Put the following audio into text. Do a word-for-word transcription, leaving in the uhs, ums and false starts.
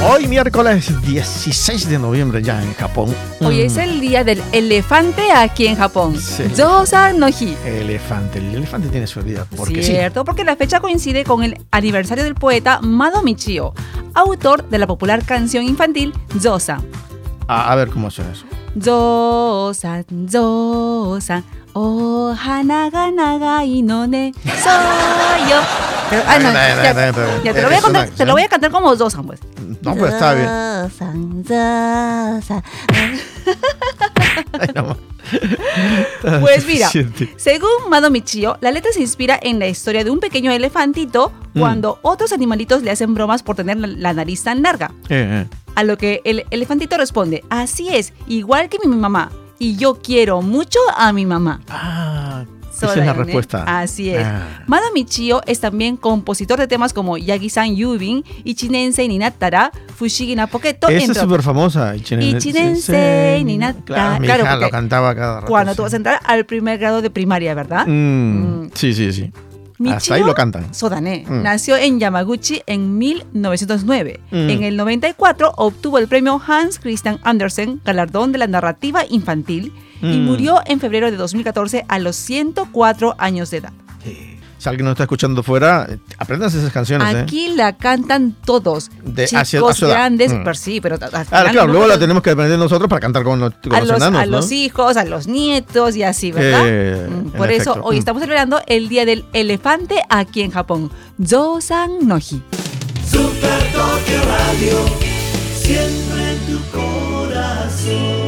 Hoy miércoles dieciséis de noviembre ya en Japón. Hoy Mm. es el día del elefante aquí en Japón. Sí. Zosan no Hi. Elefante, el elefante tiene su vida. Porque Cierto, porque la fecha coincide con el aniversario del poeta Mado Michio, autor de la popular canción infantil Zosan. sí. A, a ver cómo suena eso. Zosan, Zosan, oh hana ga nagai no ne, soy yo. Pero, ah, no, ya, ya, te lo voy a Es una cantar, te lo voy a cantar como Zosan, pues. No, pero está bien. Zosan, Zosan. Ay, no. Pues mira, Suficiente. según Mado Michio, la letra se inspira en la historia de un pequeño elefantito cuando Mm. otros animalitos le hacen bromas por tener la, la nariz tan larga. Eh, eh. A lo que el elefantito responde, así es, igual que mi mamá, y yo quiero mucho a mi mamá. Ah, esa es Soda, la ¿eh? respuesta. Así es. Ah. Mado Michio es también compositor de temas como Yagi-san Yubin, Ichinensei ni Nattara, Fushigi na Poketo, Esa es entre súper otros. famosa. Ichinensei ni Nattara. Claro, mi Claro, hija porque lo cantaba cada rato. Cuando sí. tú vas a entrar al primer grado de primaria, ¿verdad? Mm, Mm. Sí, sí, sí. Michio Hasta ahí lo cantan. Sodane Mm. nació en Yamaguchi en mil novecientos nueve. Mm. En el noventa y cuatro obtuvo el premio Hans Christian Andersen, galardón de la narrativa infantil, y Mm. murió en febrero de dos mil catorce a los ciento cuatro años de edad. Sí. Si alguien nos está escuchando fuera, eh, aprendas esas canciones. Aquí la cantan todos, De- chicos hacia- a su edad. grandes, Mm. pero sí, pero a- al Ah, final claro, luego nosotros- la tenemos que aprender nosotros para cantar con, los- con a los los, enanos, a ¿no? los hijos, a los nietos y así, ¿verdad? Eh, Mm, en Por eso efecto. hoy Mm. estamos celebrando el Día del Elefante aquí en Japón, Zosan no Hi. Super Tokyo Radio, siempre en tu corazón.